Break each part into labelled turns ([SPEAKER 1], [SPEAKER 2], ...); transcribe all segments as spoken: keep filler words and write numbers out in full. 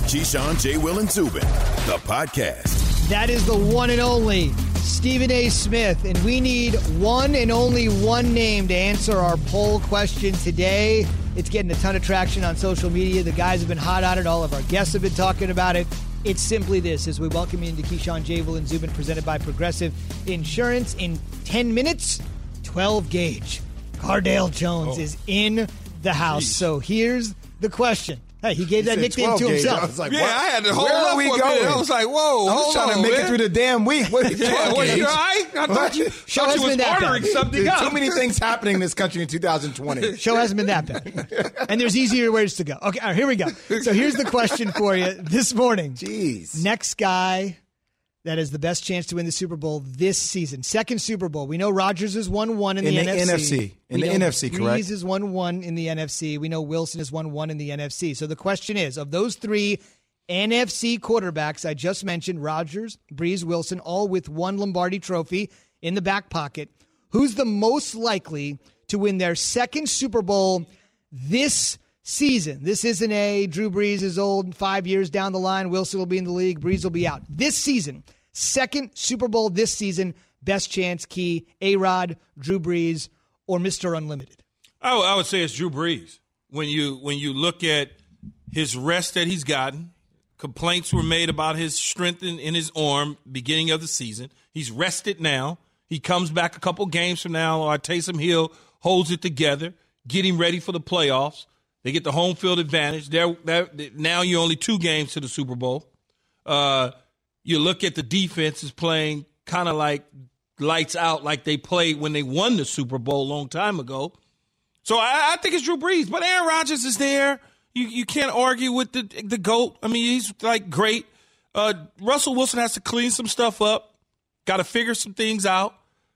[SPEAKER 1] Keyshawn, J. Will, and Zubin, the podcast.
[SPEAKER 2] That is the one and only Stephen A. Smith, and we need one and only one name to answer our poll question today. It's getting a ton of traction on social media. The guys have been hot on it. All of our guests have been talking about it. It's simply this, as we welcome you into Keyshawn, J. Will, and Zubin, presented by Progressive Insurance. In ten minutes, twelve gauge. Cardale Jones oh. is in the house. Jeez. So here's the question. Hey, he gave he that nickname to himself.
[SPEAKER 3] I was like,
[SPEAKER 4] yeah,
[SPEAKER 3] what?
[SPEAKER 4] I had to hold
[SPEAKER 3] Where
[SPEAKER 4] up
[SPEAKER 3] are we
[SPEAKER 4] for a
[SPEAKER 3] going?
[SPEAKER 4] minute. I was like, whoa,
[SPEAKER 3] I was
[SPEAKER 4] hold
[SPEAKER 3] trying
[SPEAKER 4] on,
[SPEAKER 3] to make
[SPEAKER 4] man.
[SPEAKER 3] it through the damn week. What are you
[SPEAKER 4] yeah, well, you all right? I thought you,
[SPEAKER 2] Show
[SPEAKER 4] thought you was ordering something
[SPEAKER 3] Dude,
[SPEAKER 4] up.
[SPEAKER 3] Too many things happening in this country in two thousand twenty.
[SPEAKER 2] Show hasn't been that bad. And there's easier ways to go. Okay, all right, here we go. So here's the question for you this morning.
[SPEAKER 3] Jeez.
[SPEAKER 2] Next guy that has the best chance to win the Super Bowl this season. Second Super Bowl. We know Rodgers has won one in,
[SPEAKER 3] in
[SPEAKER 2] the,
[SPEAKER 3] the
[SPEAKER 2] N F C.
[SPEAKER 3] N F C. In
[SPEAKER 2] we
[SPEAKER 3] the
[SPEAKER 2] know
[SPEAKER 3] N F C, correct?
[SPEAKER 2] Breeze has won one in the N F C. We know Wilson has won one in the N F C. So the question is, of those three N F C quarterbacks I just mentioned, Rodgers, Breeze, Wilson, all with one Lombardi trophy in the back pocket, who's the most likely to win their second Super Bowl this season? This isn't a Drew Brees is old, five years down the line, Wilson will be in the league, Breeze will be out. This season, second Super Bowl this season, best chance, Key, A-Rod, Drew Brees, or Mister Unlimited?
[SPEAKER 4] I would, I would say it's Drew Brees. When you when you look at his rest that he's gotten, complaints were made about his strength in, in his arm beginning of the season. He's rested now. He comes back a couple games from now, or Taysom Hill holds it together, getting ready for the playoffs. They get the home field advantage. They're, they're, now you're only two games to the Super Bowl. Uh, you look at the defense is playing kind of like lights out, like they played when they won the Super Bowl a long time ago. So I, I think it's Drew Brees. But Aaron Rodgers is there. You you can't argue with the the GOAT. I mean, he's, like, great. Uh, Russell Wilson has to clean some stuff up. Got to figure some things out.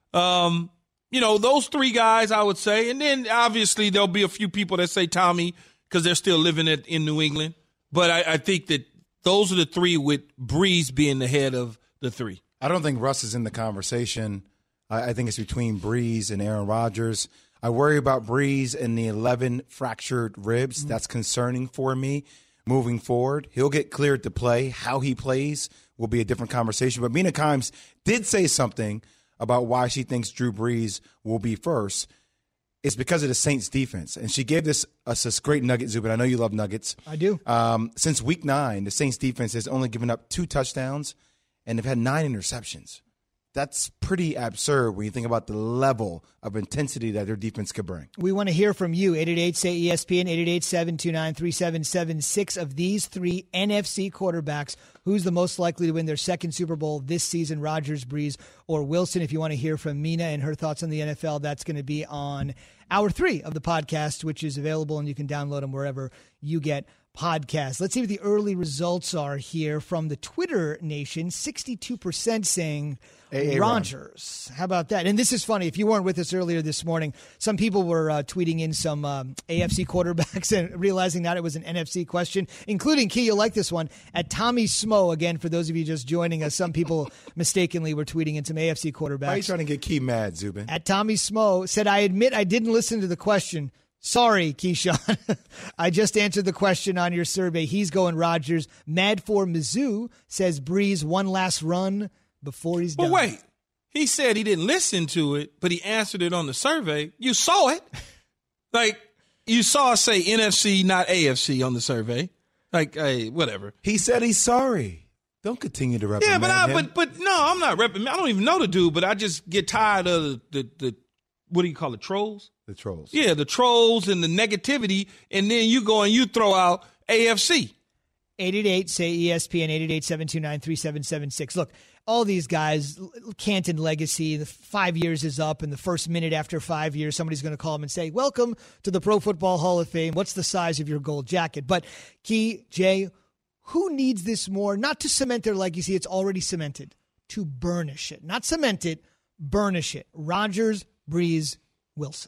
[SPEAKER 4] Um, you know, those three guys, I would say. And then, obviously, there'll be a few people that say Tommy because they're still living it in New England. But I, I think that those are the three, with Breeze being the head of the three.
[SPEAKER 3] I don't think Russ is in the conversation. I, I think it's between Breeze and Aaron Rodgers. I worry about Breeze and the eleven fractured ribs. Mm-hmm. That's concerning for me moving forward. He'll get cleared to play. How he plays will be a different conversation. But Mina Kimes did say something about why she thinks Drew Brees will be first. It's because of the Saints defense. And she gave this us this great nugget, Zubin. I know you love nuggets.
[SPEAKER 2] I do.
[SPEAKER 3] Um, since week nine, the Saints defense has only given up two touchdowns, and they've had nine interceptions. That's pretty absurd when you think about the level of intensity that their defense could bring.
[SPEAKER 2] We want to hear from you. eight eight eight, S A Y, E S P N, eight eight eight, seven two nine, three seven seven six. Of these three N F C quarterbacks, who's the most likely to win their second Super Bowl this season, Rodgers, Brees, or Wilson? If you want to hear from Mina and her thoughts on the N F L, that's going to be on hour three of the podcast, which is available, and you can download them wherever you get podcasts. Let's see what the early results are here from the Twitter nation. sixty-two percent saying A A Rodgers. How about that? And this is funny. If you weren't with us earlier this morning, some people were uh, tweeting in some um, A F C quarterbacks and realizing that it was an N F C question, including, Key, you'll like this one, at Tommy Smo. Again, for those of you just joining us, some people mistakenly were tweeting in some A F C quarterbacks.
[SPEAKER 3] Why are you trying to get Key mad, Zubin?
[SPEAKER 2] At Tommy Smo said, I admit I didn't listen to the question. Sorry, Keyshawn. I just answered the question on your survey. He's going Rodgers. Mad for Mizzou says Breeze, one last run before he's done.
[SPEAKER 4] But wait, he said he didn't listen to it, but he answered it on the survey. You saw it. Like, you saw us say N F C, not A F C on the survey. Like, hey, whatever.
[SPEAKER 3] He said he's sorry. Don't continue to reprimand
[SPEAKER 4] Yeah, but I,
[SPEAKER 3] him.
[SPEAKER 4] but but no, I'm not reprimanding. I don't even know the dude, but I just get tired of the, the, the what do you call it, trolls?
[SPEAKER 3] The trolls.
[SPEAKER 4] Yeah, the trolls and the negativity, and then you go and you throw out A F C.
[SPEAKER 2] eight eight eight, S A Y, E S P N, eight eight eight, seven two nine, three seven seven six. Look, all these guys, Canton legacy, the five years is up, and the first minute after five years, somebody's going to call them and say, welcome to the Pro Football Hall of Fame. What's the size of your gold jacket? But, Key, Jay, who needs this more? Not to cement their legacy, it's already cemented. To burnish it. Not cement it, burnish it. Rodgers, Breeze, Wilson.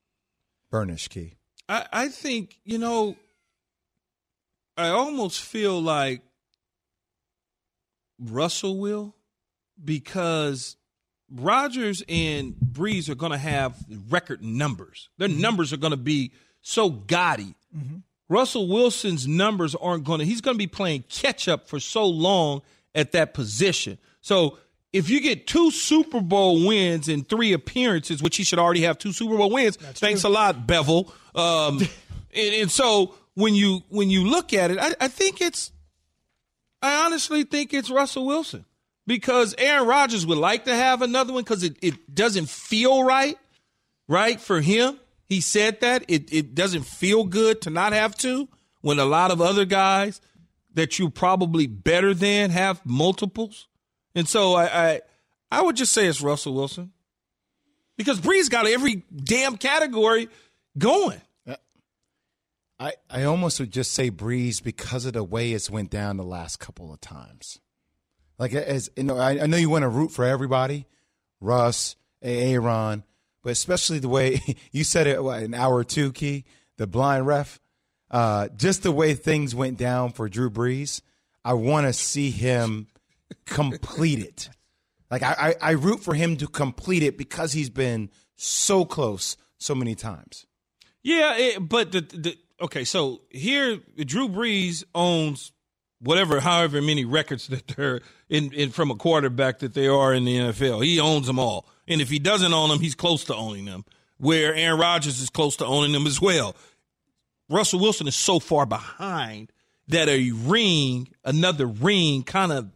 [SPEAKER 3] Burnish, Key.
[SPEAKER 4] I, I think, you know, I almost feel like Russell will, because Rodgers and Breeze are going to have record numbers. Their numbers are going to be so gaudy.
[SPEAKER 2] Mm-hmm.
[SPEAKER 4] Russell Wilson's numbers aren't going to – he's going to be playing catch-up for so long at that position. So if you get two Super Bowl wins in three appearances, which he should already have two Super Bowl wins,
[SPEAKER 2] That's
[SPEAKER 4] thanks
[SPEAKER 2] true.
[SPEAKER 4] a lot, Bevel. Um, and, and so when you when you look at it, I, I think it's – I honestly think it's Russell Wilson because Aaron Rodgers would like to have another one because it, it doesn't feel right, right, for him. He said that. It it doesn't feel good to not have two when a lot of other guys that you're probably better than have multiples. And so I, I I would just say it's Russell Wilson because Brees got every damn category going.
[SPEAKER 3] I, I almost would just say Brees because of the way it's went down the last couple of times. Like, as you know, I, I know you want to root for everybody, Russ, Aaron, but especially the way you said it, what, an hour or two, Key, the blind ref, uh, just the way things went down for Drew Brees. I want to see him complete it. Like, I, I, I root for him to complete it because he's been so close so many times.
[SPEAKER 4] Yeah, it, but the, the okay, so here Drew Brees owns whatever, however many records that they're in, in from a quarterback that they are in the N F L. He owns them all. And if he doesn't own them, he's close to owning them, where Aaron Rodgers is close to owning them as well. Russell Wilson is so far behind that a ring, another ring, kind of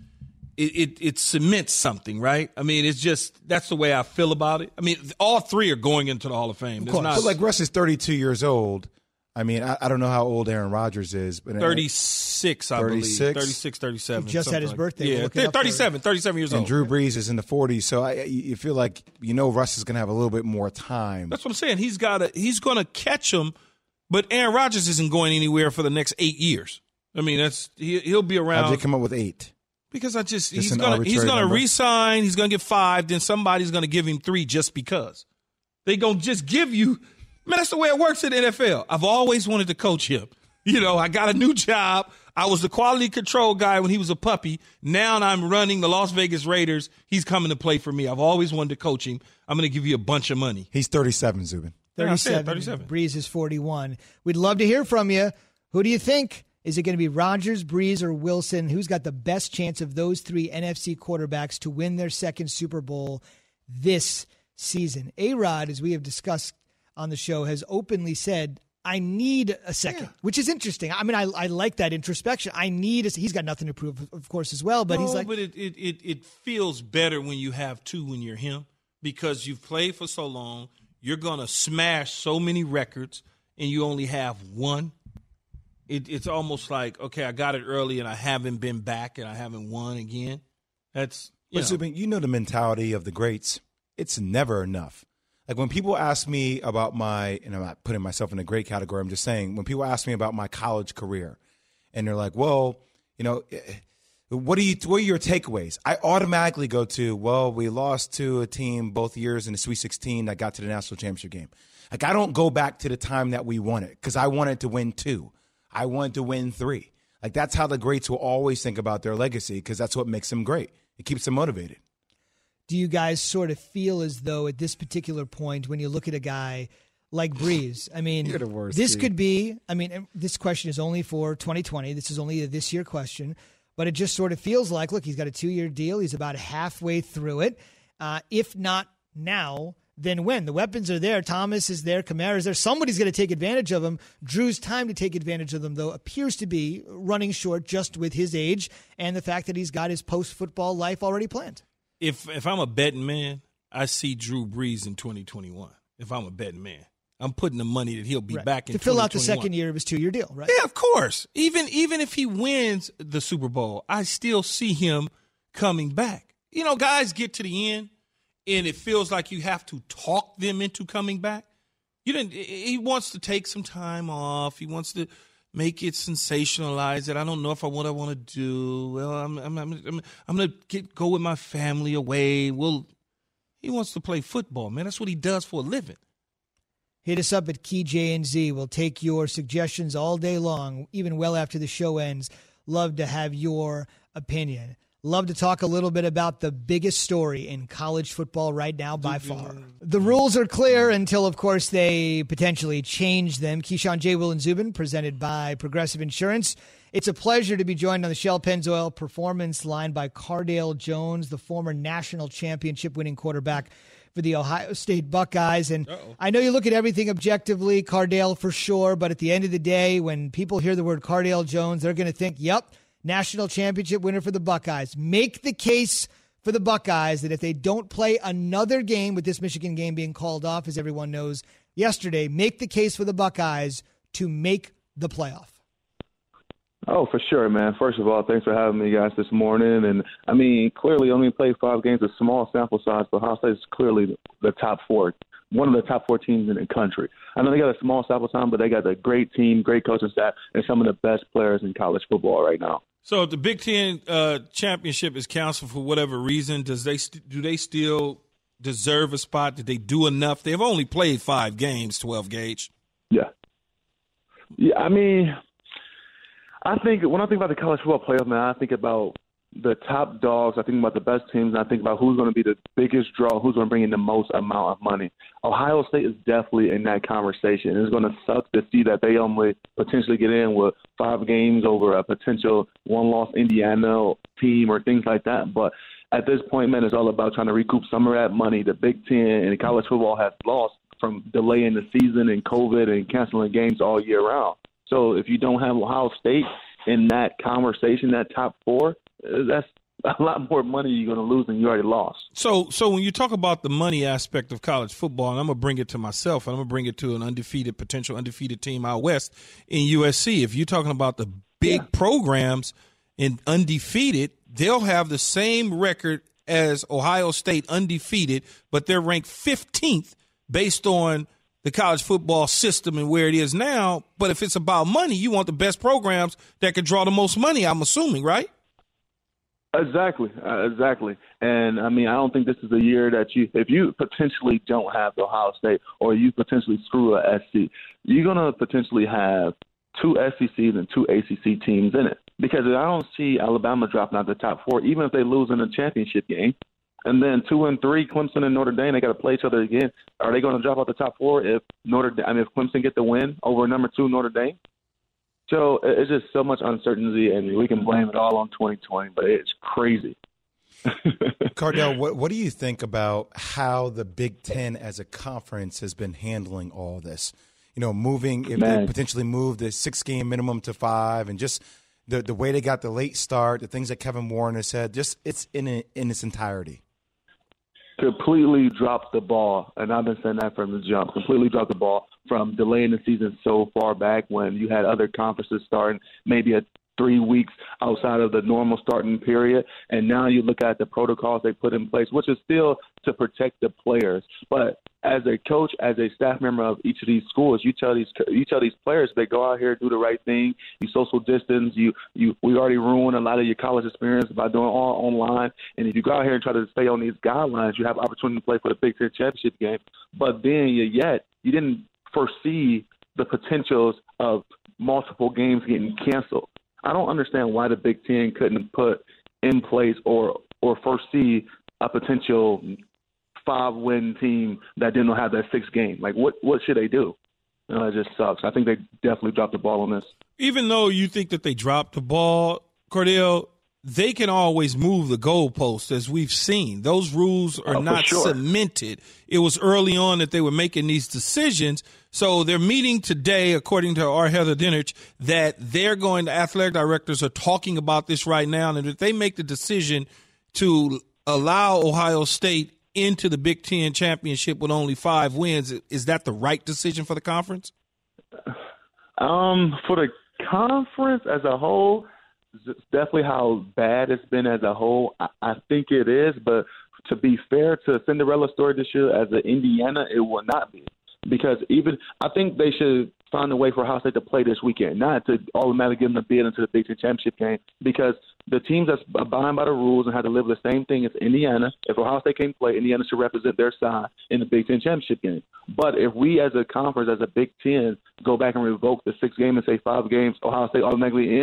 [SPEAKER 4] it, it, it cements something, right? I mean, it's just that's the way I feel about it. I mean, all three are going into the Hall of Fame.
[SPEAKER 3] Of course.
[SPEAKER 4] Not,
[SPEAKER 3] but like Russ is thirty-two years old. I mean, I, I don't know how old Aaron Rodgers is, but
[SPEAKER 4] thirty-six, I
[SPEAKER 3] thirty-six?
[SPEAKER 4] believe. thirty-six, thirty-seven.
[SPEAKER 2] He just had his
[SPEAKER 4] like
[SPEAKER 2] birthday.
[SPEAKER 4] Yeah,
[SPEAKER 2] We'll look it up
[SPEAKER 4] thirty-seven, thirty-seven years
[SPEAKER 3] and
[SPEAKER 4] old.
[SPEAKER 3] Drew Brees is in the forties, so I, you feel like you know Russ is going to have a little bit more time.
[SPEAKER 4] That's what I'm saying. He's got to. He's going to catch him, but Aaron Rodgers isn't going anywhere for the next eight years. I mean, that's he, he'll be around.
[SPEAKER 3] How'd they come up with eight?
[SPEAKER 4] Because I just,
[SPEAKER 3] Just
[SPEAKER 4] he's
[SPEAKER 3] an
[SPEAKER 4] gonna he's
[SPEAKER 3] arbitrary
[SPEAKER 4] gonna
[SPEAKER 3] number?
[SPEAKER 4] re-sign. He's gonna get five. Then somebody's gonna give him three just because. They gonna just give you. Man, that's the way it works in the N F L. I've always wanted to coach him. You know, I got a new job. I was the quality control guy when he was a puppy. Now I'm running the Las Vegas Raiders. He's coming to play for me. I've always wanted to coach him. I'm going to give you a bunch of money.
[SPEAKER 3] He's thirty-seven, Zubin.
[SPEAKER 4] Yeah, I said
[SPEAKER 2] thirty-seven.
[SPEAKER 4] thirty-seven.
[SPEAKER 2] Brees is forty-one. We'd love to hear from you. Who do you think? Is it going to be Rodgers, Brees, or Wilson? Who's got the best chance of those three N F C quarterbacks to win their second Super Bowl this season? A-Rod, as we have discussed on the show, has openly said, I need a second, yeah. which is interesting. I mean, I I like that introspection. I need a, he's got nothing to prove, of course, as well. But
[SPEAKER 4] no,
[SPEAKER 2] he's like,
[SPEAKER 4] but it, it it it feels better when you have two when you're him because you've played for so long. You're gonna smash so many records, and you only have one. It, it's almost like, okay, I got it early, and I haven't been back, and I haven't won again. That's you
[SPEAKER 3] But
[SPEAKER 4] know.
[SPEAKER 3] Zubin, you know the mentality of the greats. It's never enough. Like when people ask me about my, and I'm not putting myself in a great category, I'm just saying, when people ask me about my college career and they're like, well, you know, what are you, what are your takeaways? I automatically go to, well, we lost to a team both years in the Sweet sixteen that got to the national championship game. Like I don't go back to the time that we won it because I wanted to win two. I wanted to win three. Like that's how the greats will always think about their legacy because that's what makes them great. It keeps them motivated.
[SPEAKER 2] Do you guys sort of feel as though at this particular point, when you look at a guy like Brees, I mean,
[SPEAKER 3] You're the worst,
[SPEAKER 2] this
[SPEAKER 3] dude.
[SPEAKER 2] could be, I mean, this question is only for twenty twenty. This is only a this year question, but it just sort of feels like, look, he's got a two-year deal. He's about halfway through it. Uh, if not now, then when? The weapons are there. Thomas is there. Kamara is there. Somebody's going to take advantage of him. Drew's time to take advantage of them, though, appears to be running short just with his age and the fact that he's got his post-football life already planned.
[SPEAKER 4] If if I'm a betting man, I see Drew Brees in twenty twenty-one. If I'm a betting man, I'm putting the money that he'll be
[SPEAKER 2] Right.
[SPEAKER 4] back in
[SPEAKER 2] to fill out the
[SPEAKER 4] twenty twenty-one.
[SPEAKER 2] second year of his two-year deal, right?
[SPEAKER 4] Yeah, of course. Even even if he wins the Super Bowl, I still see him coming back. You know, guys get to the end, and it feels like you have to talk them into coming back. You didn't. He wants to take some time off. He wants to make it sensationalize it. I don't know if I what I want to do. Well, I'm I'm I'm I'm, I'm gonna get go with my family away. Well, he wants to play football, man. That's what he does for a living.
[SPEAKER 2] Hit us up at Key J and Z. We'll take your suggestions all day long, even well after the show ends. Love to have your opinion. Love to talk a little bit about the biggest story in college football right now by far. The rules are clear until, of course, they potentially change them. Keyshawn J. Will and Zubin, presented by Progressive Insurance. It's a pleasure to be joined on the Shell Pennzoil Performance Line by Cardale Jones, the former national championship winning quarterback for the Ohio State Buckeyes. And Uh-oh. I know you look at everything objectively, Cardale for sure, but at the end of the day, when people hear the word Cardale Jones, they're going to think, yep, national championship winner for the Buckeyes. Make the case for the Buckeyes that if they don't play another game, with this Michigan game being called off, as everyone knows yesterday, make the case for the Buckeyes to make the playoff.
[SPEAKER 5] Oh, for sure, man. First of all, thanks for having me, guys, this morning. And, I mean, clearly only played five games, a small sample size, but Ohio State is clearly the top four, one of the top four teams in the country. I know they got a small sample time, but they got a great team, great coaching staff, and some of the best players in college football right now.
[SPEAKER 4] So if the Big Ten uh, championship is canceled for whatever reason, does they st- do they still deserve a spot? Did they do enough? They've only played five games, twelve gauge.
[SPEAKER 5] Yeah. Yeah, I mean, I think when I think about the college football playoff, man, I think about the top dogs. I think about the best teams, and I think about who's going to be the biggest draw, who's going to bring in the most amount of money. Ohio State is definitely in that conversation. It's going to suck to see that they only potentially get in with five games over a potential one-loss Indiana team or things like that. But at this point, man, it's all about trying to recoup some of that money. The Big Ten and college football has lost from delaying the season and COVID and canceling games all year round. So if you don't have Ohio State in that conversation, that top four, that's a lot more money you're going to lose than you already lost.
[SPEAKER 4] So so when you talk about the money aspect of college football, and I'm going to bring it to myself, and I'm going to bring it to an undefeated, potential undefeated team out west in U S C. If you're talking about the big yeah. programs in undefeated, they'll have the same record as Ohio State undefeated, but they're ranked fifteenth based on the college football system and where it is now. But if it's about money, you want the best programs that can draw the most money, I'm assuming, right?
[SPEAKER 5] Exactly, uh, exactly. And, I mean, I don't think this is a year that you – if you potentially don't have the Ohio State or you potentially screw a S C, you're going to potentially have two S E Cs and two A C C teams in it. Because I don't see Alabama dropping out the top four, even if they lose in the championship game. And then two and three, Clemson and Notre Dame, they got to play each other again. Are they going to drop out the top four if Notre Dame, I mean, if Clemson get the win over number two Notre Dame? So it's just so much uncertainty, and we can blame it all on twenty twenty, but it's crazy.
[SPEAKER 3] Cardale, what, what do you think about how the Big Ten as a conference has been handling all this? You know, moving, if
[SPEAKER 5] Man.
[SPEAKER 3] they potentially move the six-game minimum to five, and just the the way they got the late start, the things that Kevin Warren has said, just it's in a, in its entirety.
[SPEAKER 5] Completely dropped the ball, and I've been saying that from the jump. Completely dropped the ball from delaying the season so far back when you had other conferences starting maybe a three weeks outside of the normal starting period, and now you look at the protocols they put in place, which is still to protect the players. But as a coach, as a staff member of each of these schools, you tell these you tell these players they go out here, do the right thing, you social distance, you you we already ruined a lot of your college experience by doing all online. And if you go out here and try to stay on these guidelines, you have opportunity to play for the Big Ten championship game. But then yet you didn't foresee the potentials of multiple games getting canceled. I don't understand why the Big Ten couldn't put in place or or foresee a potential five-win team that didn't have that sixth game. Like, what, what should they do? You know, it just sucks. I think they definitely dropped the ball on this.
[SPEAKER 4] Even though you think that they dropped the ball, Cardale, they can always move the goalpost, as we've seen. Those rules are
[SPEAKER 5] oh,
[SPEAKER 4] not
[SPEAKER 5] sure.
[SPEAKER 4] cemented. It was early on that they were making these decisions. So they're meeting today, according to our Heather Dinich, that they're going to athletic directors are talking about this right now. And if they make the decision to allow Ohio State into the Big Ten championship with only five wins, is that the right decision for the conference?
[SPEAKER 5] Um, for the conference as a whole, it's definitely how bad it's been as a whole. I, I think it is, but to be fair to Cinderella story this year, as an Indiana, it will not be. Because even I think they should find a way for Ohio State to play this weekend, not to automatically give them a bid into the Big Ten championship game, because the teams that's abiding by the rules and had to live the same thing as Indiana, if Ohio State can't play, Indiana should represent their side in the Big Ten championship game. But if we as a conference, as a Big Ten, go back and revoke the six game and say five games, Ohio State automatically in,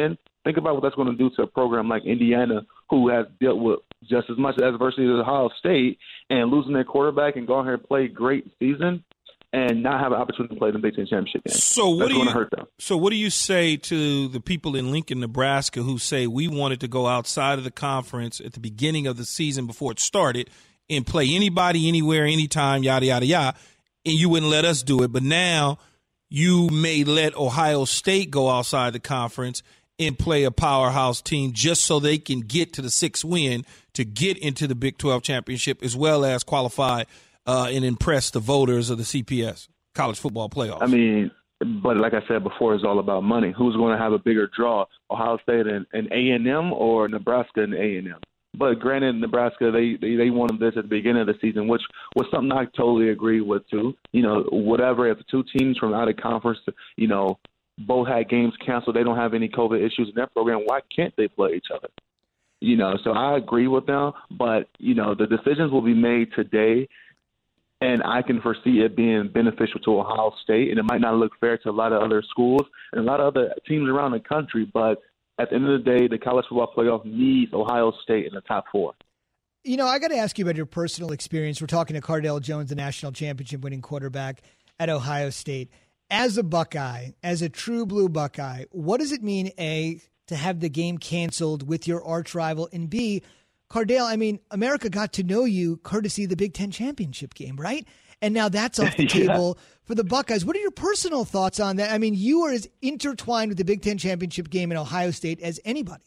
[SPEAKER 5] Think about what that's going to do to a program like Indiana, who has dealt with just as much adversity as Ohio State, and losing their quarterback and going here and play a great season and not have an opportunity to play in the Big Ten championship game.
[SPEAKER 4] So what
[SPEAKER 5] that's
[SPEAKER 4] do
[SPEAKER 5] going
[SPEAKER 4] you,
[SPEAKER 5] to hurt them.
[SPEAKER 4] So what do you say to the people in Lincoln, Nebraska, who say we wanted to go outside of the conference at the beginning of the season before it started and play anybody, anywhere, anytime, yada, yada, yada, and you wouldn't let us do it, but now you may let Ohio State go outside the conference and play a powerhouse team just so they can get to the sixth win to get into the Big twelve championship as well as qualify uh, and impress the voters of the C P S, college football playoffs.
[SPEAKER 5] I mean, but like I said before, it's all about money. Who's going to have a bigger draw, Ohio State and, and A and M or Nebraska and A and M? But granted, Nebraska, they, they, they wanted this at the beginning of the season, which was something I totally agree with, too. You know, whatever, if two teams from out of conference, you know, both had games canceled, they don't have any COVID issues in their program, why can't they play each other? You know, so I agree with them, but, you know, the decisions will be made today, and I can foresee it being beneficial to Ohio State, and it might not look fair to a lot of other schools and a lot of other teams around the country, but at the end of the day, the college football playoff needs Ohio State in the top four.
[SPEAKER 2] You know, I got to ask you about your personal experience. We're talking to Cardale Jones, the national championship winning quarterback at Ohio State. As a Buckeye, as a true blue Buckeye, what does it mean, A, to have the game canceled with your arch rival, and B, Cardale, I mean, America got to know you courtesy of the Big Ten championship game, right? And now that's off the yeah. table for the Buckeyes. What are your personal thoughts on that? I mean, you are as intertwined with the Big Ten championship game in Ohio State as anybody.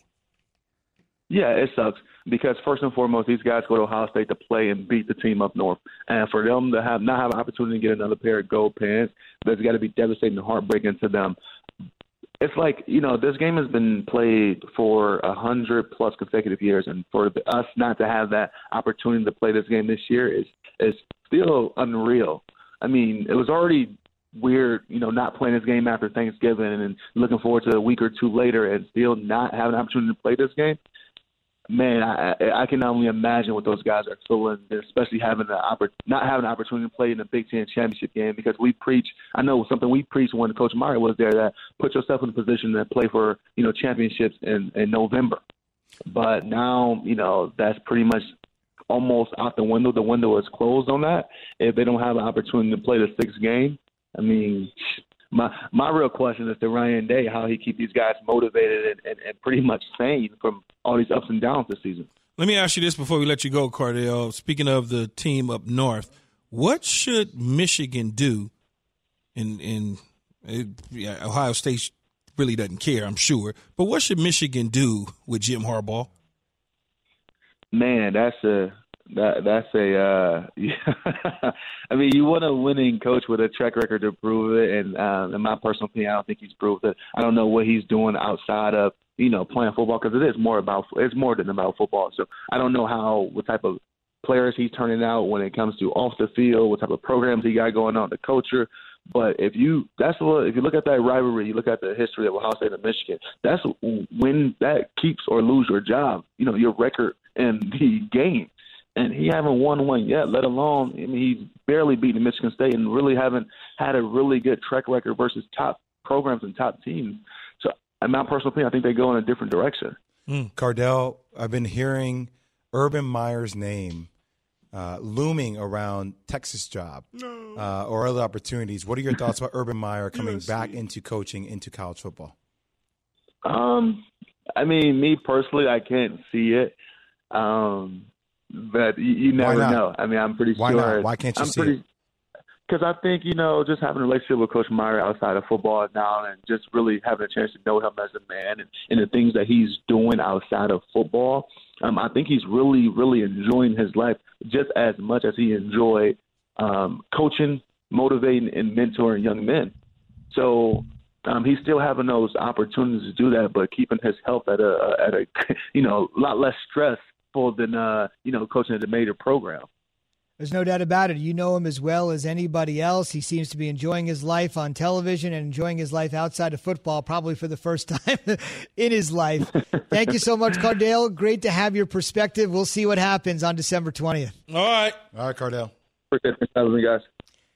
[SPEAKER 5] Yeah, it sucks because first and foremost, these guys go to Ohio State to play and beat the team up north. And for them to have not have an opportunity to get another pair of gold pants, that's got to be devastating and heartbreaking to them. It's like, you know, this game has been played for a hundred plus consecutive years, and for us not to have that opportunity to play this game this year is is still unreal. I mean, it was already weird, you know, not playing this game after Thanksgiving and looking forward to a week or two later and still not having an opportunity to play this game. Man, I, I can only imagine what those guys are feeling, especially having the oppor- not having an opportunity to play in the Big Ten championship game, because we preach, I know something we preached when Coach Meyer was there, that put yourself in a position to play for, you know, championships in, in November. But now, you know, that's pretty much almost out the window. The window is closed on that. If they don't have an opportunity to play the sixth game, I mean, my my real question is to Ryan Day, how he keep these guys motivated and, and, and pretty much sane from all these ups and downs this season.
[SPEAKER 4] Let me ask you this before we let you go, Cardale. Speaking of the team up north, what should Michigan do? In in it, yeah, Ohio State really doesn't care, I'm sure, but what should Michigan do with Jim Harbaugh?
[SPEAKER 5] Man, that's a that that's a. Uh, yeah. I mean, you want a winning coach with a track record to prove it, and uh, in my personal opinion, I don't think he's proved it. I don't know what he's doing outside of, you know, playing football, because it is more about it's more than about football. So I don't know how what type of players he's turning out when it comes to off the field, what type of programs he got going on, the culture. But if you that's what if you look at that rivalry, you look at the history of Ohio State and Michigan, that's when that keeps or lose your job, you know, your record in the game. And he haven't won one yet, let alone, I mean, he's barely beaten Michigan State and really haven't had a really good track record versus top programs and top teams. So, in my personal opinion, I think they go in a different direction.
[SPEAKER 3] Mm. Cardale, I've been hearing Urban Meyer's name uh, looming around Texas job no. uh, or other opportunities. What are your thoughts about Urban Meyer coming yes, back into coaching into college football?
[SPEAKER 5] Um, I mean, me personally, I can't see it. Um, But you, you never know. I mean, I'm pretty
[SPEAKER 3] Why
[SPEAKER 5] sure.
[SPEAKER 3] Not? Why can't you
[SPEAKER 5] I'm
[SPEAKER 3] see
[SPEAKER 5] pretty,
[SPEAKER 3] it?
[SPEAKER 5] Because I think, you know, just having a relationship with Coach Meyer outside of football now and just really having a chance to know him as a man and, and the things that he's doing outside of football, um, I think he's really, really enjoying his life just as much as he enjoyed um, coaching, motivating, and mentoring young men. So um, he's still having those opportunities to do that, but keeping his health at a, at a you know, a lot less stress than uh, you know, coaching at a major program.
[SPEAKER 2] There's no doubt about it. You know him as well as anybody else. He seems to be enjoying his life on television and enjoying his life outside of football, probably for the first time in his life. Thank you so much, Cardale. Great to have your perspective. We'll see what happens on December twentieth.
[SPEAKER 4] All right.
[SPEAKER 3] All right, Cardale.
[SPEAKER 5] Appreciate it, guys.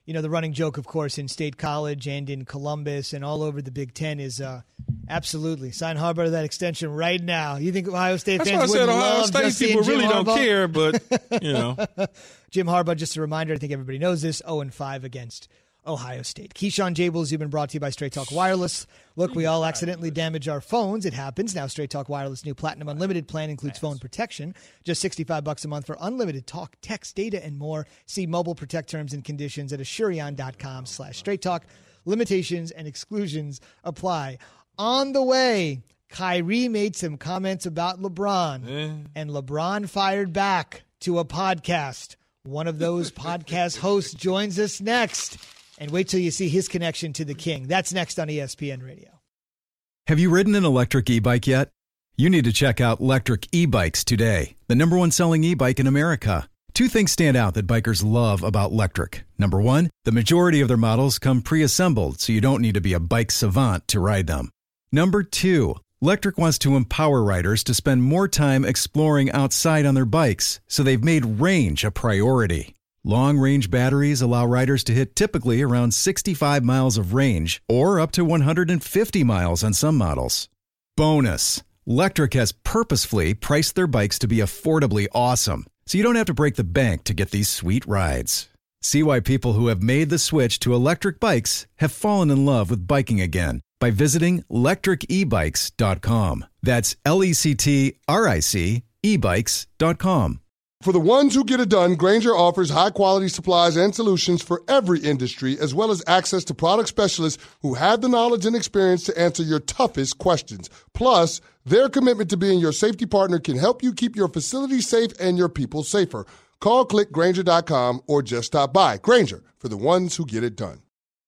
[SPEAKER 2] you know, the running joke, of course, in State College and in Columbus and all over the Big Ten is uh, absolutely sign Harbaugh to that extension right now. You think Ohio State
[SPEAKER 4] That's
[SPEAKER 2] fans
[SPEAKER 4] why I
[SPEAKER 2] would
[SPEAKER 4] said Ohio
[SPEAKER 2] love
[SPEAKER 4] State
[SPEAKER 2] just
[SPEAKER 4] people
[SPEAKER 2] seeing
[SPEAKER 4] really
[SPEAKER 2] Jim
[SPEAKER 4] don't
[SPEAKER 2] Harbaugh?
[SPEAKER 4] care, but, you know.
[SPEAKER 2] Jim Harbaugh, just a reminder, I think everybody knows this, oh and five against Ohio State. Keyshawn Jables, you've been brought to you by Straight Talk Wireless. Look, we all accidentally damage our phones. It happens. Now Straight Talk Wireless new Platinum Unlimited plan includes phone protection. Just sixty-five bucks a month for unlimited talk, text, data, and more. See Mobile Protect terms and conditions at Asurion.com slash Straight Talk. Limitations and exclusions apply. On the way, Kyrie made some comments about LeBron,
[SPEAKER 4] Eh.
[SPEAKER 2] and LeBron fired back to a podcast. One of those podcast hosts joins us next. And wait till you see his connection to the King. That's next on E S P N Radio.
[SPEAKER 6] Have you ridden an electric e-bike yet? You need to check out Lectric E-Bikes today, the number one selling e-bike in America. Two things stand out that bikers love about Lectric. Number one, the majority of their models come pre-assembled, so you don't need to be a bike savant to ride them. Number two, Lectric wants to empower riders to spend more time exploring outside on their bikes, so they've made range a priority. Long-range batteries allow riders to hit typically around sixty-five miles of range or up to one hundred fifty miles on some models. Bonus, Lectric has purposefully priced their bikes to be affordably awesome, so you don't have to break the bank to get these sweet rides. See why people who have made the switch to electric bikes have fallen in love with biking again by visiting lectric e bikes dot com. That's L E C T R I C e bikes dot com.
[SPEAKER 7] For the ones who get it done, Grainger offers high-quality supplies and solutions for every industry, as well as access to product specialists who have the knowledge and experience to answer your toughest questions. Plus, their commitment to being your safety partner can help you keep your facility safe and your people safer. Call click Grainger dot com or just stop by. Grainger, for the ones who get it done.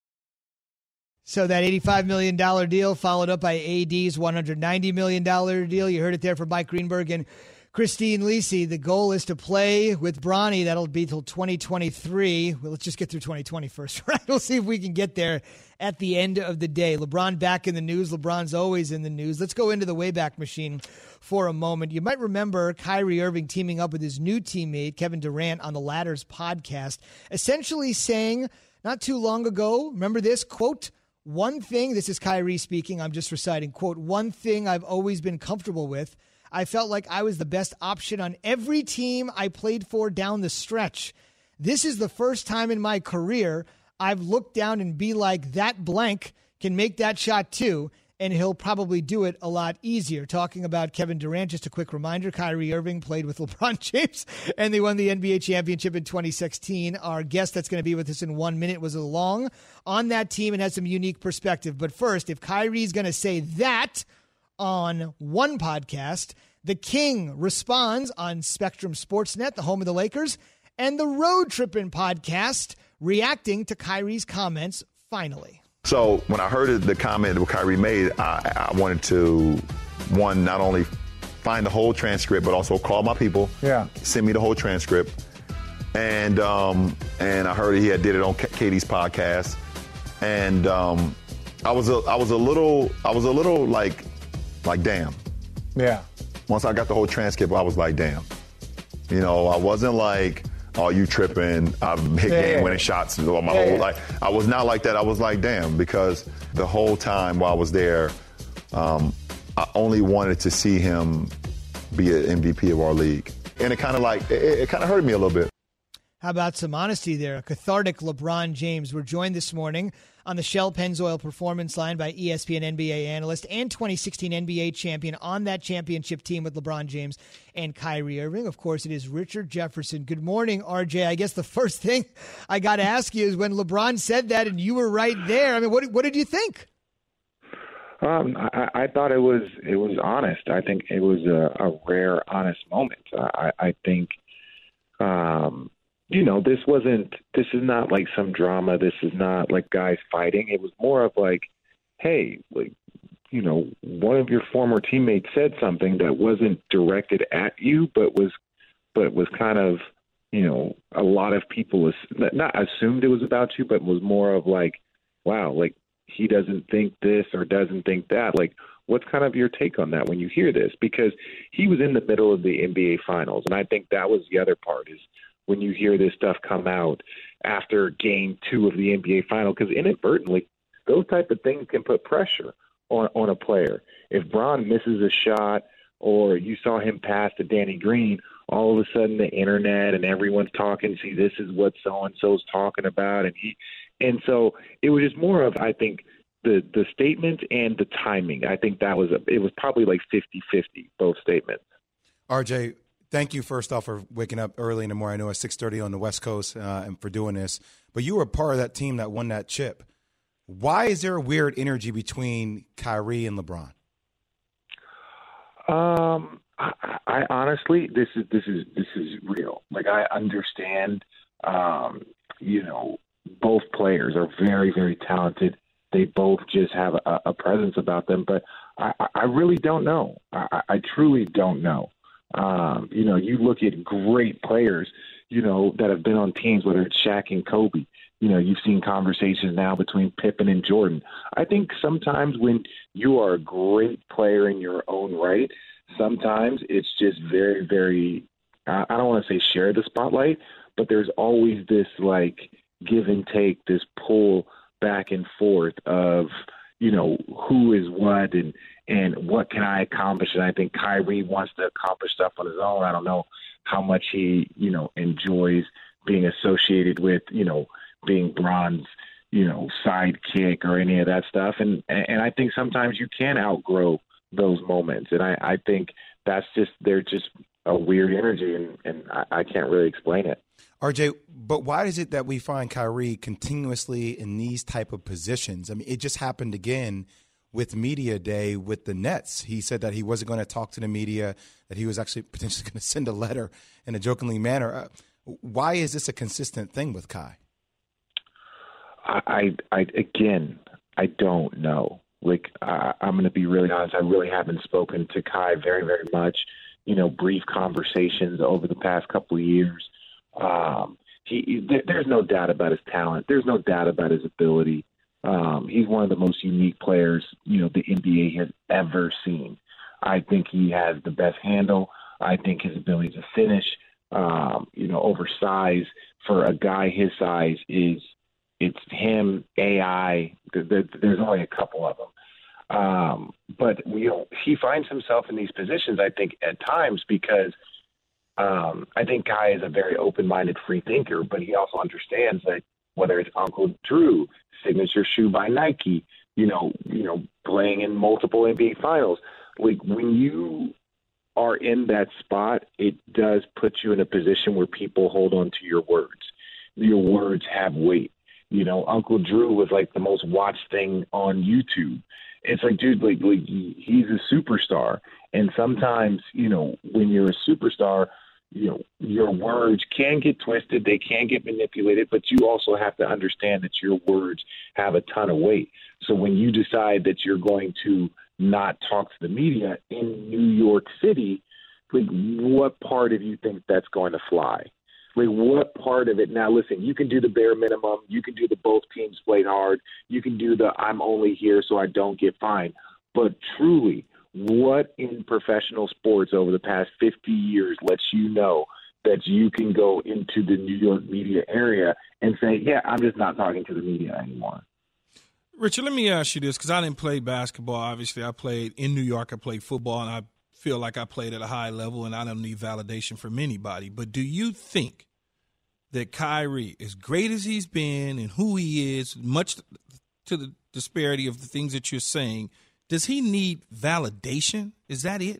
[SPEAKER 2] So that eighty-five million dollars deal followed up by A D's one hundred ninety million dollars deal. You heard it there from Mike Greenberg and Christine Lisi. The goal is to play with Bronny. That'll be till twenty twenty-three. Well, let's just get through twenty twenty first, right? We'll see if we can get there at the end of the day. LeBron back in the news. LeBron's always in the news. Let's go into the Wayback Machine for a moment. You might remember Kyrie Irving teaming up with his new teammate, Kevin Durant, on the Latter's podcast, essentially saying not too long ago, remember this, quote, one thing, this is Kyrie speaking, I'm just reciting, quote, one thing I've always been comfortable with, I felt like I was the best option on every team I played for down the stretch. This is the first time in my career I've looked down and be like, that blank can make that shot too, and he'll probably do it a lot easier. Talking about Kevin Durant, just a quick reminder, Kyrie Irving played with LeBron James, and they won the N B A championship in twenty sixteen. Our guest that's going to be with us in one minute was along on that team and has some unique perspective. But first, if Kyrie's going to say that on one podcast, the King responds on Spectrum Sportsnet, the home of the Lakers, and the Road Trippin' podcast, reacting to Kyrie's comments finally.
[SPEAKER 8] So when I heard the comment that Kyrie made, I, I wanted to, one, not only find the whole transcript, but also call my people,
[SPEAKER 9] yeah,
[SPEAKER 8] send me the whole transcript. And um, and I heard he had did it on Katie's podcast. And um, I was a, I was a little, I was a little like, like, damn.
[SPEAKER 9] Yeah.
[SPEAKER 8] Once I got the whole transcript, I was like, damn. You know, I wasn't like, oh, you tripping, I've hit
[SPEAKER 9] yeah,
[SPEAKER 8] game
[SPEAKER 9] yeah.
[SPEAKER 8] winning shots all my
[SPEAKER 9] yeah,
[SPEAKER 8] whole
[SPEAKER 9] yeah.
[SPEAKER 8] life. I was not like that. I was like, damn, because the whole time while I was there, um, I only wanted to see him be an M V P of our league. And it kind of like, it, it kind of hurt me a little bit.
[SPEAKER 2] How about some honesty there? A cathartic LeBron James. We're joined this morning on the Shell Pennzoil Performance Line by E S P N N B A analyst and twenty sixteen N B A champion on that championship team with LeBron James and Kyrie Irving. Of course, it is Richard Jefferson. Good morning, R J. I guess the first thing I got to ask you is when LeBron said that and you were right there, I mean, what, what did you think?
[SPEAKER 10] Um, I, I thought it was it was honest. I think it was a, a rare, honest moment. I, I think, um, you know, this wasn't. This is not like some drama. This is not like guys fighting. It was more of like, hey, like, you know, one of your former teammates said something that wasn't directed at you, but was, but was kind of, you know, a lot of people not assumed it was about you, but was more of like, wow, like, he doesn't think this or doesn't think that. Like, what's kind of your take on that when you hear this? Because he was in the middle of the N B A Finals, and I think that was the other part is when you hear this stuff come out after game two of the N B A final, because inadvertently, those type of things can put pressure on, on a player. If Bron misses a shot or you saw him pass to Danny Green, all of a sudden the internet and everyone's talking, see, this is what so-and-so's talking about. And he, and so it was just more of, I think, the, the statement and the timing. I think that was, a, it was probably like fifty-fifty, both statements.
[SPEAKER 3] R J, thank you first off for waking up early in the morning. I know it's six thirty on the West Coast uh, and for doing this. But you were a part of that team that won that chip. Why is there a weird energy between Kyrie and LeBron?
[SPEAKER 10] Um, I, I honestly, this is this is this is real. Like I understand, um, you know, both players are very very talented. They both just have a, a presence about them. But I, I really don't know. I, I truly don't know. Um, you know, you look at great players, you know, that have been on teams, whether it's Shaq and Kobe. You know, you've seen conversations now between Pippen and Jordan. I think sometimes when you are a great player in your own right, sometimes it's just very, very, I don't want to say share the spotlight, but there's always this like give and take, this pull back and forth of, you know, who is what and, and what can I accomplish? And I think Kyrie wants to accomplish stuff on his own. I don't know how much he, you know, enjoys being associated with, you know, being Bron's, you know, sidekick or any of that stuff. And and I think sometimes you can outgrow those moments. And I, I think that's just, they're just a weird energy, and, and I, I can't really explain it.
[SPEAKER 3] R J, but why is it that we find Kyrie continuously in these type of positions? I mean, it just happened again with Media Day with the Nets. He said that he wasn't going to talk to the media, that he was actually potentially going to send a letter in a jokingly manner. Uh, why is this a consistent thing with Kai?
[SPEAKER 10] I, I, again, I don't know. Like, I, I'm going to be really honest. I really haven't spoken to Kai very, very much. You know, brief conversations over the past couple of years. Um, he, there, there's no doubt about his talent. There's no doubt about his ability. Um, he's one of the most unique players, you know, the N B A has ever seen. I think he has the best handle. I think his ability to finish, um, you know, oversize for a guy his size is, it's him, A I. There's only a couple of them. Um, but, you know, he finds himself in these positions, I think, at times because um, I think Kai is a very open-minded free thinker, but he also understands that whether it's Uncle Drew, signature shoe by Nike, you know, you know, playing in multiple N B A finals, like when you are in that spot, it does put you in a position where people hold on to your words. Your words have weight. You know, Uncle Drew was like the most watched thing on YouTube. It's like, dude, like, like he's a superstar. And sometimes, you know, when you're a superstar, you know, your words can get twisted. They can get manipulated, but you also have to understand that your words have a ton of weight. So when you decide that you're going to not talk to the media in New York City, like, what part of you think that's going to fly? Like, what part of it? Now, listen, you can do the bare minimum. You can do the both teams played hard. You can do the I'm only here so I don't get fined. But truly, what in professional sports over the past fifty years lets you know that you can go into the New York media area and say, yeah, I'm just not talking to the media anymore?
[SPEAKER 4] Richard, let me ask you this, because I didn't play basketball. Obviously, I played in New York. I played football, and I feel like I played at a high level, and I don't need validation from anybody. But do you think that Kyrie, as great as he's been and who he is, much to the disparity of the things that you're saying, does he need validation? Is that it?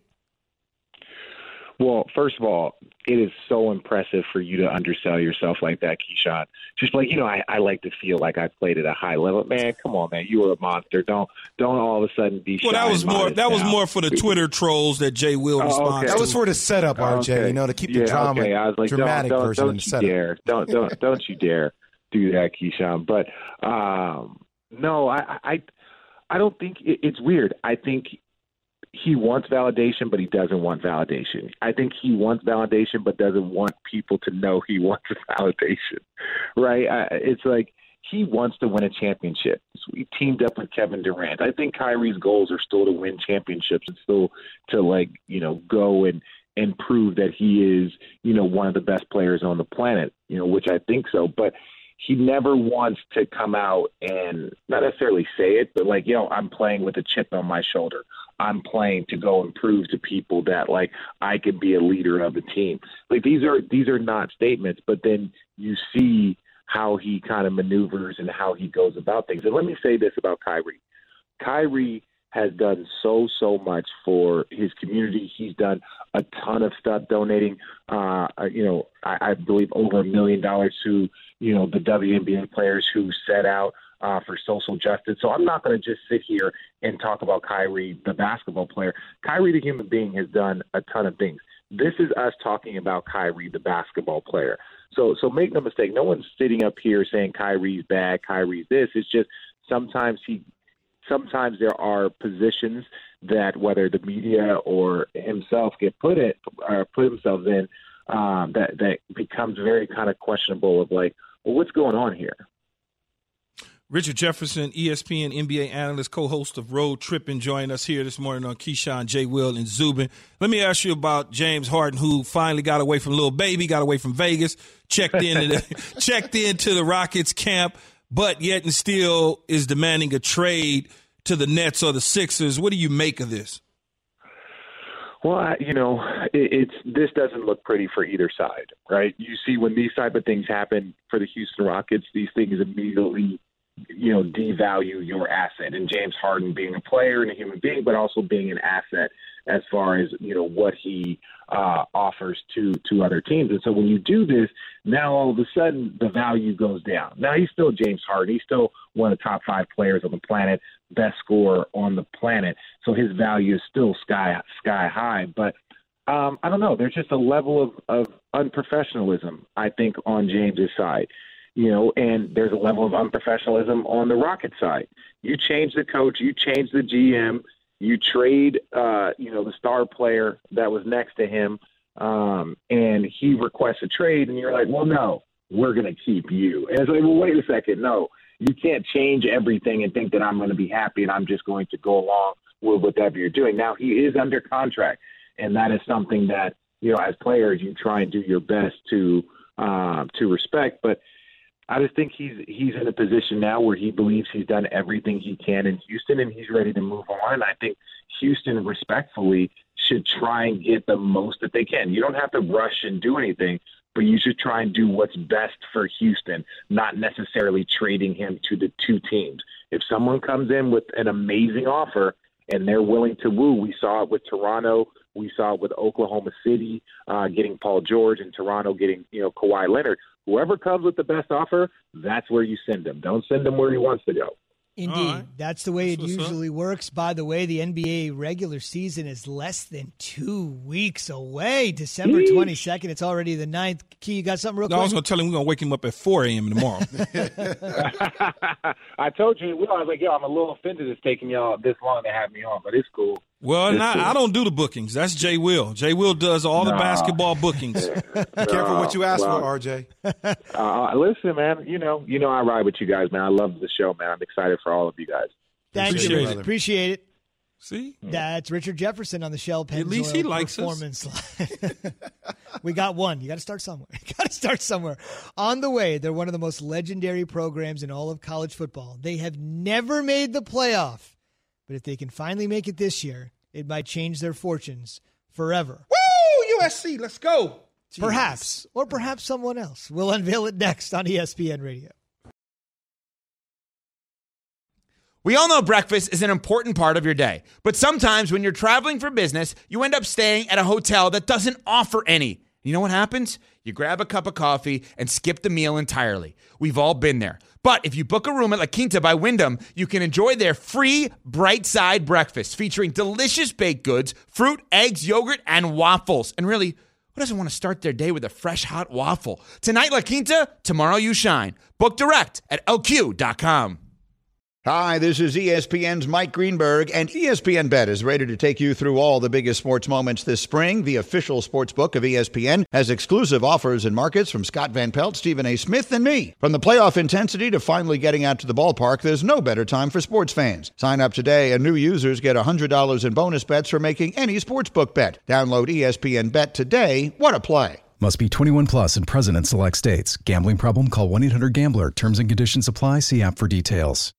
[SPEAKER 10] Well, first of all, it is so impressive for you to undersell yourself like that, Keyshawn. Just like, you know, I, I like to feel like I played at a high level. Man, come on, man, you were a monster. Don't don't all of a sudden be shy.
[SPEAKER 4] Well, that was more that
[SPEAKER 10] now.
[SPEAKER 4] was more for the Twitter trolls that Jay Will
[SPEAKER 10] oh,
[SPEAKER 4] responded
[SPEAKER 10] okay.
[SPEAKER 4] to.
[SPEAKER 3] That was for the setup, R J.
[SPEAKER 10] Okay.
[SPEAKER 3] You know, to keep
[SPEAKER 10] yeah,
[SPEAKER 3] the drama,
[SPEAKER 10] okay. I was like,
[SPEAKER 3] dramatic
[SPEAKER 10] don't, don't,
[SPEAKER 3] version
[SPEAKER 10] don't
[SPEAKER 3] of the
[SPEAKER 10] you
[SPEAKER 3] setup.
[SPEAKER 10] Dare. Don't don't don't you dare do that, Keyshawn. But um, no, I I I don't think it, it's weird. I think he wants validation, but he doesn't want validation. I think he wants validation, but doesn't want people to know he wants validation, right? I, it's like he wants to win a championship. So he teamed up with Kevin Durant. I think Kyrie's goals are still to win championships and still to, like, you know, go and, and prove that he is, you know, one of the best players on the planet, you know, which I think so. But he never wants to come out and not necessarily say it, but like, you know, I'm playing with a chip on my shoulder. I'm playing to go and prove to people that, like, I can be a leader of the team. Like, these are these are not statements, but then you see how he kind of maneuvers and how he goes about things. And let me say this about Kyrie. Kyrie has done so, so much for his community. He's done a ton of stuff donating, uh, you know, I, I believe over a million dollars to, you know, the W N B A players who set out uh, for social justice. So I'm not going to just sit here and talk about Kyrie, the basketball player. Kyrie, the human being, has done a ton of things. This is us talking about Kyrie, the basketball player. So, so make no mistake, no one's sitting up here saying Kyrie's bad, Kyrie's this. It's just sometimes he Sometimes there are positions that whether the media or himself get put it or put themselves in um, that that becomes very kind of questionable of like, well, what's going on here?
[SPEAKER 4] Richard Jefferson, E S P N N B A analyst, co-host of Road Trippin', joining us here this morning on Keyshawn, J. Will, and Zubin. Let me ask you about James Harden, who finally got away from Lil Baby, got away from Vegas, checked in the, checked into the Rockets camp, but yet and still is demanding a trade to the Nets or the Sixers. What do you make of this?
[SPEAKER 10] Well, I, you know, it, it's this doesn't look pretty for either side, right? You see when these type of things happen for the Houston Rockets, these things immediately, you know, devalue your asset. And James Harden being a player and a human being, but also being an asset as far as, you know, what he uh, offers to, to other teams. And so when you do this, now all of a sudden the value goes down. Now he's still James Harden. He's still one of the top five players on the planet, best scorer on the planet. So his value is still sky, sky high. But um, I don't know. There's just a level of, of unprofessionalism, I think, on James's side. You know, and there's a level of unprofessionalism on the Rocket side. You change the coach, you change the G M, you trade, uh, you know, the star player that was next to him, um, and he requests a trade, and you're like, well, no, we're going to keep you. And it's like, well, wait a second, no, you can't change everything and think that I'm going to be happy and I'm just going to go along with whatever you're doing. Now, he is under contract, and that is something that, you know, as players, you try and do your best to uh, to respect, but I just think he's he's in a position now where he believes he's done everything he can in Houston and he's ready to move on. And I think Houston respectfully should try and get the most that they can. You don't have to rush and do anything, but you should try and do what's best for Houston, not necessarily trading him to the two teams. If someone comes in with an amazing offer and they're willing to woo, we saw it with Toronto. We saw it with Oklahoma City uh, getting Paul George and Toronto getting, you know, Kawhi Leonard. Whoever comes with the best offer, that's where you send him. Don't send him where he wants to go.
[SPEAKER 2] Indeed. Right. That's the way
[SPEAKER 4] that's
[SPEAKER 2] it usually up. works. By the way, the N B A regular season is less than two weeks away. December twenty-second. It's already the ninth. Key, you got something real
[SPEAKER 4] no,
[SPEAKER 2] quick?
[SPEAKER 4] I was going to tell him we're going to wake him up at four a.m. tomorrow.
[SPEAKER 10] I told you, I was like, yo, I'm a little offended it's taking y'all this long to have me on, but it's cool.
[SPEAKER 4] Well,
[SPEAKER 10] it's
[SPEAKER 4] not,
[SPEAKER 10] cool.
[SPEAKER 4] I don't do the bookings. That's Jay Will. Jay Will does all
[SPEAKER 10] no.
[SPEAKER 4] the basketball bookings.
[SPEAKER 3] Be careful what you ask well, for, R J.
[SPEAKER 10] uh, listen, man, you know, you know I ride with you guys, man. I love the show, man. I'm excited for all of you guys.
[SPEAKER 2] Thank
[SPEAKER 4] Appreciate
[SPEAKER 2] you,
[SPEAKER 4] it.
[SPEAKER 2] Richard. Appreciate it.
[SPEAKER 4] See?
[SPEAKER 2] That's Richard Jefferson on the Shell Pennzoil
[SPEAKER 4] At least he likes
[SPEAKER 2] performance line. We got one. You got to start somewhere. You got to start somewhere. On the way, they're one of the most legendary programs in all of college football. They have never made the playoff, but if they can finally make it this year, it might change their fortunes forever.
[SPEAKER 4] Woo! U S C, let's go.
[SPEAKER 2] Perhaps, or perhaps someone else. We'll unveil it next on E S P N Radio.
[SPEAKER 9] We all know breakfast is an important part of your day, but sometimes when you're traveling for business, you end up staying at a hotel that doesn't offer any. You know what happens? You grab a cup of coffee and skip the meal entirely. We've all been there. But if you book a room at La Quinta by Wyndham, you can enjoy their free Bright Side breakfast featuring delicious baked goods, fruit, eggs, yogurt, and waffles. And really, who doesn't want to start their day with a fresh, hot waffle? Tonight, La Quinta, tomorrow you shine. Book direct at L Q dot com.
[SPEAKER 11] Hi, this is E S P N's Mike Greenberg, and E S P N Bet is ready to take you through all the biggest sports moments this spring. The official sports book of E S P N has exclusive offers and markets from Scott Van Pelt, Stephen A. Smith, and me. From the playoff intensity to finally getting out to the ballpark, there's no better time for sports fans. Sign up today, and new users get one hundred dollars in bonus bets for making any sportsbook bet. Download E S P N Bet today. What a play.
[SPEAKER 6] Must be twenty-one plus and present in select states. Gambling problem? Call one eight hundred gambler. Terms and conditions apply. See app for details.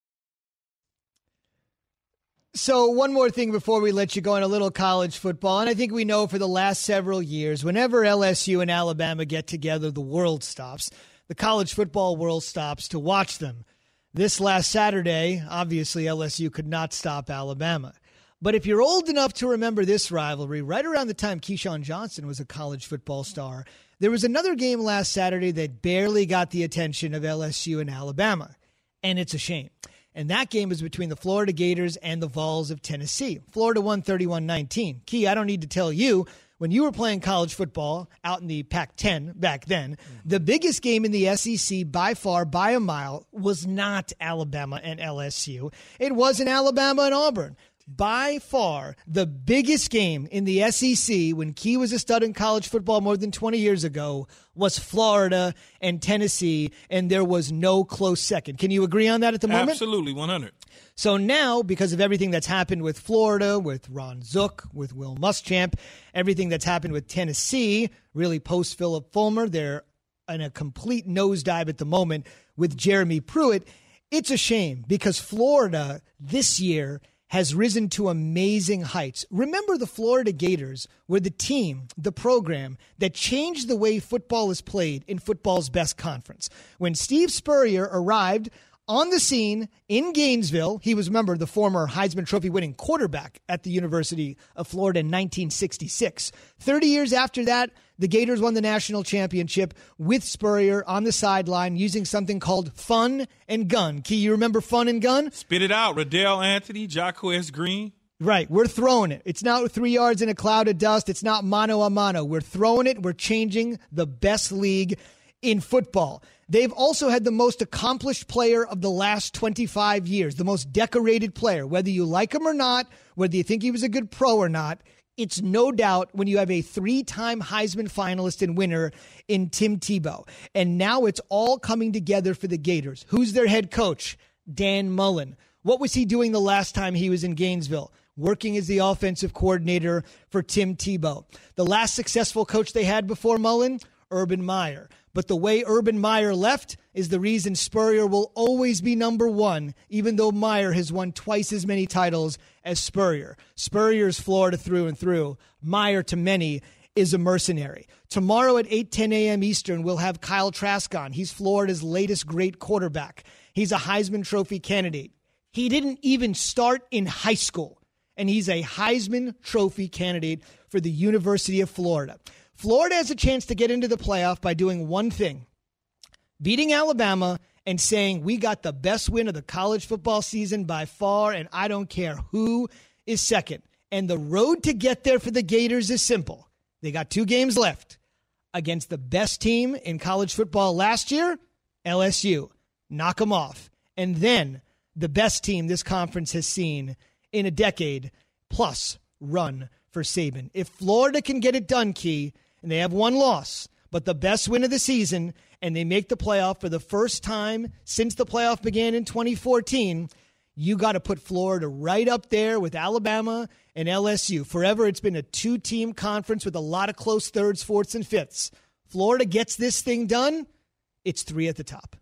[SPEAKER 2] So one more thing before we let you go on a little college football. And I think we know for the last several years, whenever L S U and Alabama get together, the world stops. The college football world stops to watch them. This last Saturday, obviously L S U could not stop Alabama. But if you're old enough to remember this rivalry, right around the time Keyshawn Johnson was a college football star, there was another game last Saturday that barely got the attention of L S U and Alabama. And it's a shame. And that game was between the Florida Gators and the Vols of Tennessee. Florida won thirty-one nineteen. Key, I don't need to tell you, when you were playing college football out in the Pac ten back then, the biggest game in the S E C by far, by a mile, was not Alabama and L S U. It wasn't Alabama and Auburn. By far, the biggest game in the S E C when Key was a stud in college football more than twenty years ago was Florida and Tennessee, and there was no close second. Can you agree on that at the moment?
[SPEAKER 4] Absolutely, one hundred.
[SPEAKER 2] So now, because of everything that's happened with Florida, with Ron Zook, with Will Muschamp, everything that's happened with Tennessee, really post-Philip Fulmer, they're in a complete nosedive at the moment with Jeremy Pruitt. It's a shame because Florida this year has risen to amazing heights. Remember, the Florida Gators were the team, the program, that changed the way football is played in football's best conference. When Steve Spurrier arrived on the scene in Gainesville, he was, remember, the former Heisman Trophy winning quarterback at the University of Florida in nineteen sixty-six. thirty years after that, the Gators won the national championship with Spurrier on the sideline using something called fun and gun. Key, you remember fun and gun?
[SPEAKER 4] Spit it out. Riddell Anthony, Jacquez Green.
[SPEAKER 2] Right. We're throwing it. It's not three yards in a cloud of dust. It's not mano a mano. We're throwing it. We're changing the best league in football. They've also had the most accomplished player of the last twenty-five years, the most decorated player. Whether you like him or not, whether you think he was a good pro or not, it's no doubt when you have a three-time Heisman finalist and winner in Tim Tebow. And now it's all coming together for the Gators. Who's their head coach? Dan Mullen. What was he doing the last time he was in Gainesville? Working as the offensive coordinator for Tim Tebow. The last successful coach they had before Mullen? Urban Meyer. But the way Urban Meyer left is the reason Spurrier will always be number one, even though Meyer has won twice as many titles as Spurrier. Spurrier's Florida through and through. Meyer, to many, is a mercenary. Tomorrow at eight ten a.m. Eastern, we'll have Kyle Trask on. He's Florida's latest great quarterback. He's a Heisman Trophy candidate. He didn't even start in high school, and he's a Heisman Trophy candidate for the University of Florida. Florida has a chance to get into the playoff by doing one thing, beating Alabama and saying, we got the best win of the college football season by far, and I don't care who is second. And the road to get there for the Gators is simple. They got two games left against the best team in college football last year, L S U. Knock them off. And then the best team this conference has seen in a decade, plus run for Saban. If Florida can get it done, Key, and they have one loss, but the best win of the season, and they make the playoff for the first time since the playoff began in twenty fourteen, you got to put Florida right up there with Alabama and L S U. Forever, it's been a two-team conference with a lot of close thirds, fourths, and fifths. Florida gets this thing done, it's three at the top.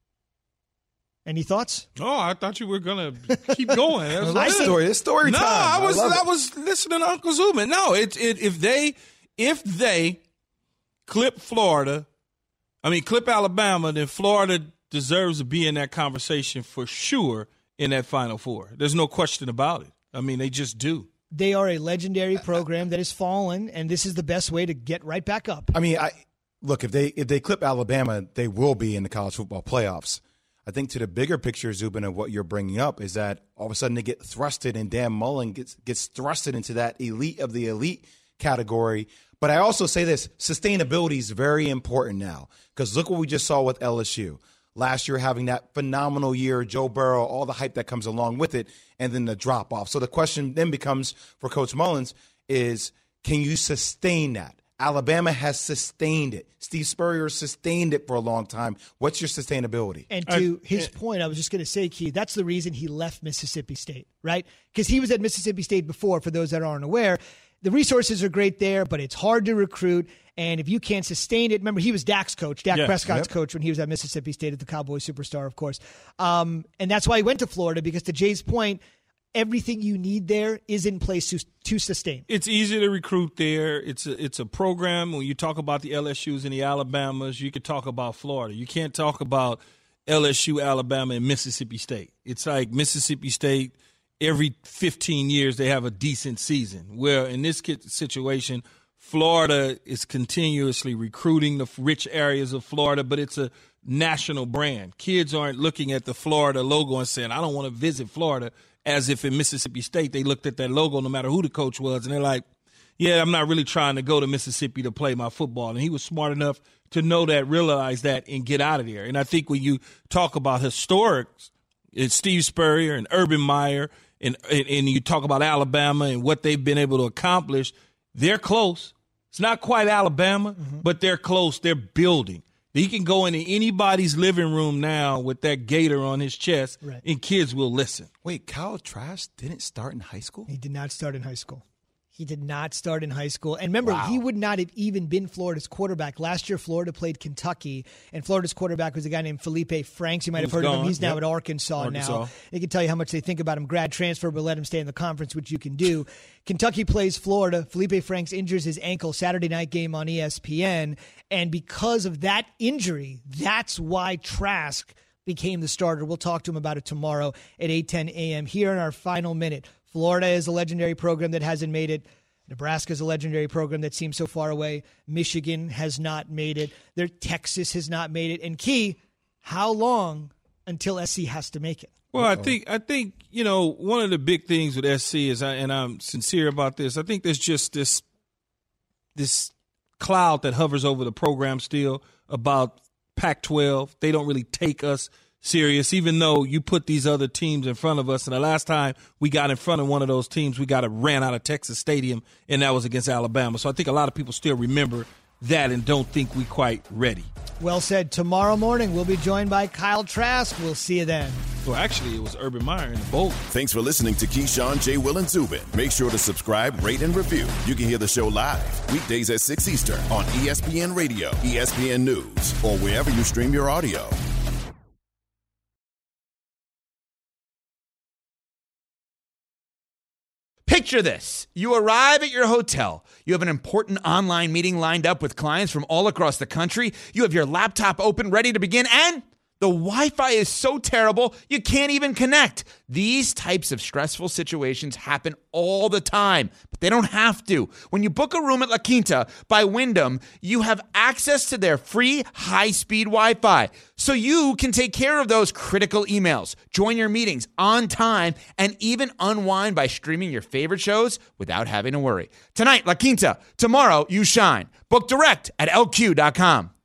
[SPEAKER 2] Any thoughts?
[SPEAKER 4] Oh, I thought you were gonna keep going. That was
[SPEAKER 3] I think, story. It's story
[SPEAKER 4] no,
[SPEAKER 3] time.
[SPEAKER 4] I was
[SPEAKER 3] I,
[SPEAKER 4] I was listening to Uncle Zubin. No, it, it if they if they clip Florida, I mean clip Alabama, then Florida deserves to be in that conversation for sure in that Final Four. There's no question about it. I mean, they just do.
[SPEAKER 2] They are a legendary program that has fallen, and this is the best way to get right back up.
[SPEAKER 3] I mean, I look if they if they clip Alabama, they will be in the college football playoffs. I think to the bigger picture, Zubin, of what you're bringing up is that all of a sudden they get thrusted, and Dan Mullen gets gets thrusted into that elite of the elite category. But I also say this, sustainability is very important now because look what we just saw with L S U. last year having that phenomenal year, Joe Burrow, all the hype that comes along with it, and then the drop off. So the question then becomes for Coach Mullins is, can you sustain that? Alabama has sustained it. Steve Spurrier sustained it for a long time. What's your sustainability?
[SPEAKER 2] And to I, his point, I was just going to say, Key, that's the reason he left Mississippi State, right? Because he was at Mississippi State before, for those that aren't aware. The resources are great there, but it's hard to recruit. And if you can't sustain it, remember, he was Dak's coach, Dak yeah, Prescott's yep. coach when he was at Mississippi State at the Cowboy Superstar, of course. Um, and that's why he went to Florida, because to Jay's point, everything you need there is in place to, to sustain.
[SPEAKER 4] It's easy to recruit there. It's a, it's a program. When you talk about the L S Us and the Alabamas, you could talk about Florida. You can't talk about L S U, Alabama, and Mississippi State. It's like Mississippi State, every fifteen years they have a decent season. Where in this situation, Florida is continuously recruiting the rich areas of Florida, but it's a national brand. Kids aren't looking at the Florida logo and saying, I don't want to visit Florida, as if in Mississippi State they looked at that logo no matter who the coach was, and they're like, yeah, I'm not really trying to go to Mississippi to play my football. And he was smart enough to know that, realize that, and get out of there. And I think when you talk about historics, it's Steve Spurrier and Urban Meyer, and, and, and you talk about Alabama and what they've been able to accomplish, they're close. It's not quite Alabama, mm-hmm. but they're close. They're building. He can go into anybody's living room now with that gator on his chest, right. and kids will listen.
[SPEAKER 3] Wait, Kyle Trask didn't start in high school?
[SPEAKER 2] He did not start in high school. He did not start in high school. And remember,
[SPEAKER 3] wow.
[SPEAKER 2] he would not have even been Florida's quarterback. Last year, Florida played Kentucky, and Florida's quarterback was a guy named Felipe Franks. You might have heard gone. of him. He's now yep. at Arkansas, Arkansas now. They can tell you how much they think about him. Grad transfer, but let him stay in the conference, which you can do. Kentucky plays Florida. Felipe Franks injures his ankle Saturday night game on E S P N. And because of that injury, that's why Trask became the starter. We'll talk to him about it tomorrow at eight ten a.m. here in our final minute. Florida is a legendary program that hasn't made it. Nebraska is a legendary program that seems so far away. Michigan has not made it. Their Texas has not made it. And Key, how long until S C has to make it?
[SPEAKER 4] Well, I think I think you know one of the big things with S C is, and I'm sincere about this, I think there's just this this cloud that hovers over the program still about Pac twelve. They don't really take us serious, even though you put these other teams in front of us. And the last time we got in front of one of those teams, we got it ran out of Texas Stadium, and that was against Alabama. So I think a lot of people still remember that and don't think we quite ready.
[SPEAKER 2] Well said. Tomorrow morning, we'll be joined by Kyle Trask. We'll see you then.
[SPEAKER 4] Well, actually, it was Urban Meyer in the bowl.
[SPEAKER 1] Thanks for listening to Keyshawn, J. Will, and Zubin. Make sure to subscribe, rate, and review. You can hear the show live weekdays at six Eastern on E S P N Radio, E S P N News, or wherever you stream your audio.
[SPEAKER 9] Picture this. You arrive at your hotel. You have an important online meeting lined up with clients from all across the country. You have your laptop open, ready to begin, and the Wi-Fi is so terrible, you can't even connect. These types of stressful situations happen all the time, but they don't have to. When you book a room at La Quinta by Wyndham, you have access to their free high-speed Wi-Fi, so you can take care of those critical emails, join your meetings on time, and even unwind by streaming your favorite shows without having to worry. Tonight, La Quinta. Tomorrow, you shine. Book direct at L Q dot com.